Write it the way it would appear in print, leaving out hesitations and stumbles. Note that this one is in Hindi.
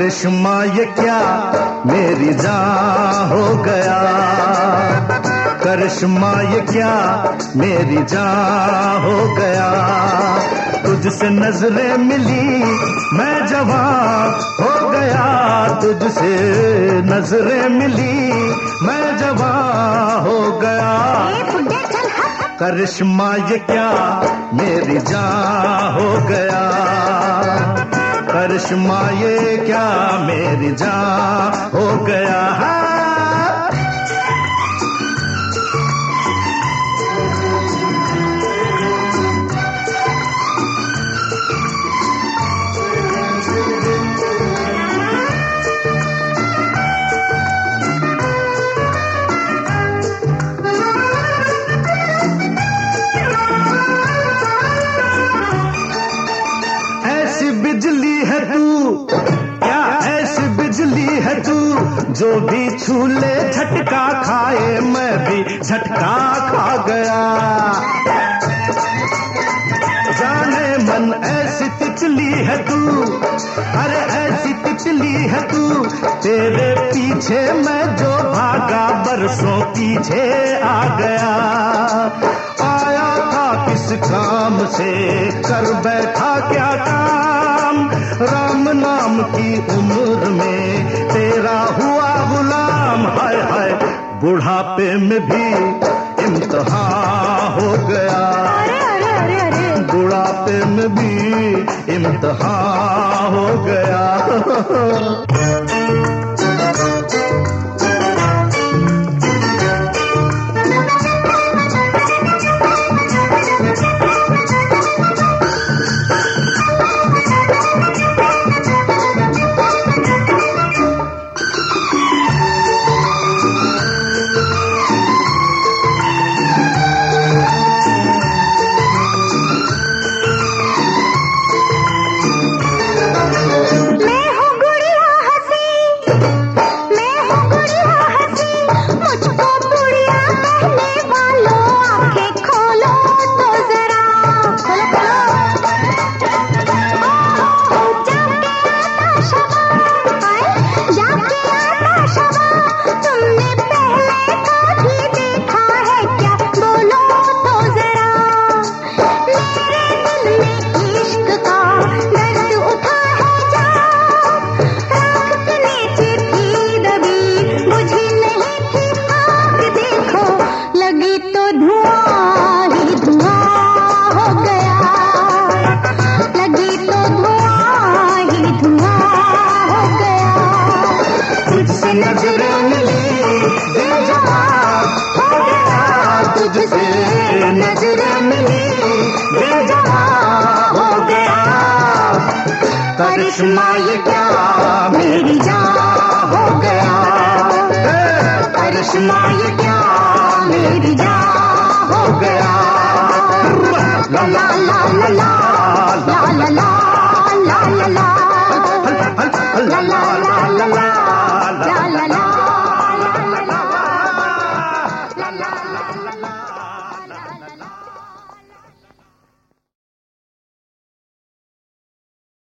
करिश्मा ये क्या मेरी जान हो गया, करिश्मा ये क्या मेरी जान हो गया। तुझसे नजरें मिली मैं जवान हो गया, तुझसे नजरें मिली मैं जवान हो गया। करिश्मा ये क्या मेरी जान हो गया, करिश्मा ये क्या मेरी जान हो गया। बिजली है तू, क्या ऐसी बिजली है तू, जो भी छू ले झटका खाए, मैं भी झटका खा गया। जाने मन ऐसी तितली है तू, अरे ऐसी तितली है तू, तेरे पीछे मैं जो भागा बरसों पीछे आ गया। आया था किस काम से कर बैठा क्या काम, राम नाम की उम्र में तेरा हुआ गुलाम। हाय हाय बुढ़ापे में भी इम्तिहान हो गया, बुढ़ापे में भी इम्तिहान हो गया। नजरें मिली बेजवान हो गया, तुझसे नजरें मिली बेजवान हो गया। करिश्मा ये क्या मेरी जान हो गया, करिश्मा ये क्या मेरी जान हो गया। ला ला ला ला ला ला ला ला ला ला ला।